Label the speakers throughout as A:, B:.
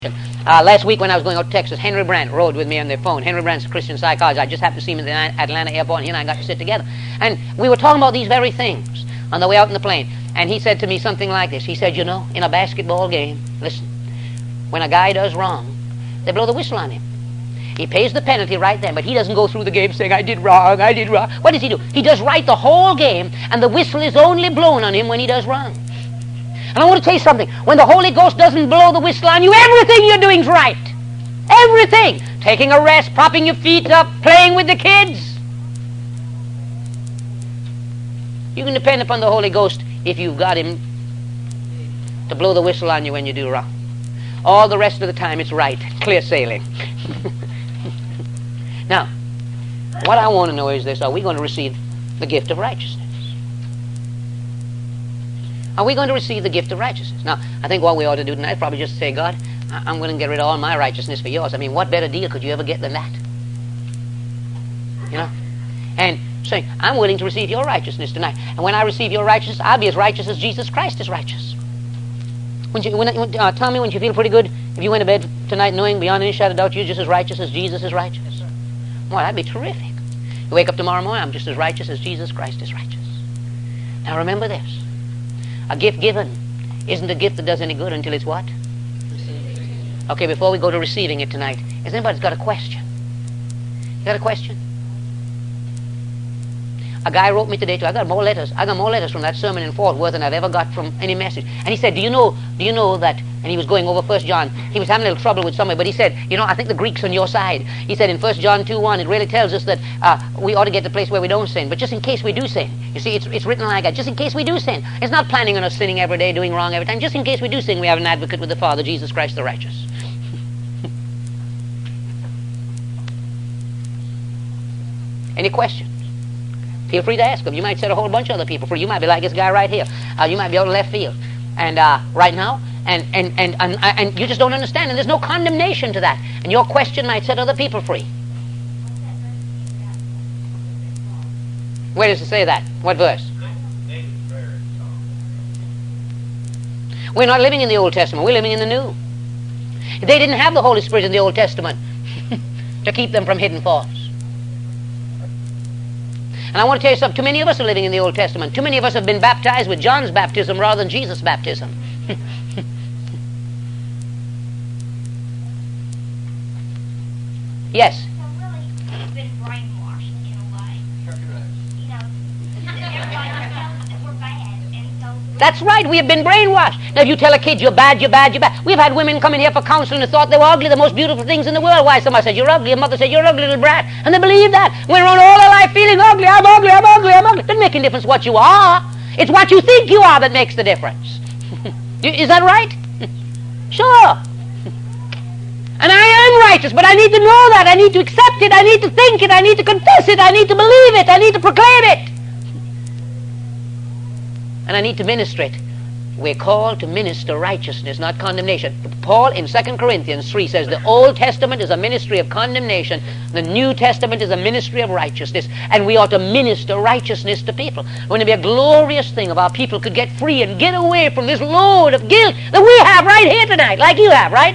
A: Last week when I was going out to Texas, Henry Brandt rode with me on the phone. Henry Brandt's a Christian psychologist. I just happened to see him at the Atlanta airport, and he and I got to sit together. And we were talking about these very things on the way out in the plane. And he said to me something like this. He said, you know, in a basketball game, listen, when a guy does wrong, they blow the whistle on him. He pays the penalty right then, but he doesn't go through the game saying, I did wrong, I did wrong. What does he do? He does right the whole game, and the whistle is only blown on him when he does wrong. And I want to tell you something. When the Holy Ghost doesn't blow the whistle on you, everything you're doing is right. Everything. Taking a rest, propping your feet up, playing with the kids. You can depend upon the Holy Ghost if you've got Him to blow the whistle on you when you do wrong. All the rest of the time it's right. Clear sailing. Now, what I want to know is this. Are we going to receive the gift of righteousness? Are we going to receive the gift of righteousness? Now, I think what we ought to do tonight is probably just say, God, I'm going to get rid of all my righteousness for yours. I mean, what better deal could you ever get than that? You know? And saying, I'm willing to receive your righteousness tonight. And when I receive your righteousness, I'll be as righteous as Jesus Christ is righteous. Tell me when you feel pretty good, if you went to bed tonight knowing beyond any shadow of doubt you're just as righteous as Jesus is righteous. Yes, sir. Well, that'd be terrific. You wake up tomorrow morning, I'm just as righteous as Jesus Christ is righteous. Now remember this. A gift given isn't a gift that does any good until it's what? Okay, before we go to receiving it tonight, has anybody got a question? You got a question? A guy wrote me today too. I got more letters from that sermon in Fort Worth than I've ever got from any message. And he said, do you know that, and he was going over 1 John, he was having a little trouble with somebody, but he said, you know, I think the Greek's on your side. He said in 1 John 2:1, it really tells us that we ought to get to the place where we don't sin. But just in case we do sin, you see, it's written like that, just in case we do sin. It's not planning on us sinning every day, doing wrong every time. Just in case we do sin, we have an advocate with the Father, Jesus Christ the righteous. Any questions? Feel free to ask them. You might set a whole bunch of other people free. You might be like this guy right here. You might be out of left field. And right now, and you just don't understand. And there's no condemnation to that. And your question might set other people free. Where does it say that? What verse? We're not living in the Old Testament. We're living in the New. They didn't have the Holy Spirit in the Old Testament to keep them from hidden faults. And I want to tell you something. Too many of us are living in the Old Testament. Too many of us have been baptized with John's baptism rather than Jesus' baptism. Yes?
B: So really, we've been brainwashed in a way. You know, everybody tells us that we're bad, and so...
A: That's right, we have been brainwashed. Now, if you tell a kid you're bad, you're bad, you're bad. We've had women come in here for counseling and thought they were ugly, the most beautiful things in the world. Why? Somebody said, you're ugly. A mother said, you're ugly, little brat. And they believe that. Went around all their life feeling ugly. I'm ugly, I'm ugly, I'm ugly. Doesn't make any difference what you are. It's what you think you are that makes the difference. Is that right? Sure. And I am righteous, but I need to know that. I need to accept it. I need to think it. I need to confess it. I need to believe it. I need to proclaim it. And I need to minister it. We're called to minister righteousness, not condemnation. Paul in 2 Corinthians 3 says the Old Testament is a ministry of condemnation. The New Testament is a ministry of righteousness. And we ought to minister righteousness to people. Wouldn't it be a glorious thing if our people could get free and get away from this load of guilt that we have right here tonight, like you have, right?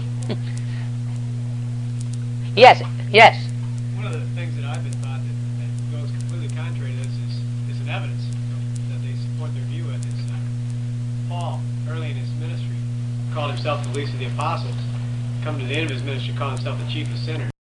A: Yes, yes.
C: One of the things that I've been taught that goes completely contrary to this is an evidence that they support their view of is Paul, early in his ministry, called himself the least of the apostles. Come to the end of his ministry, called himself the chief of sinners.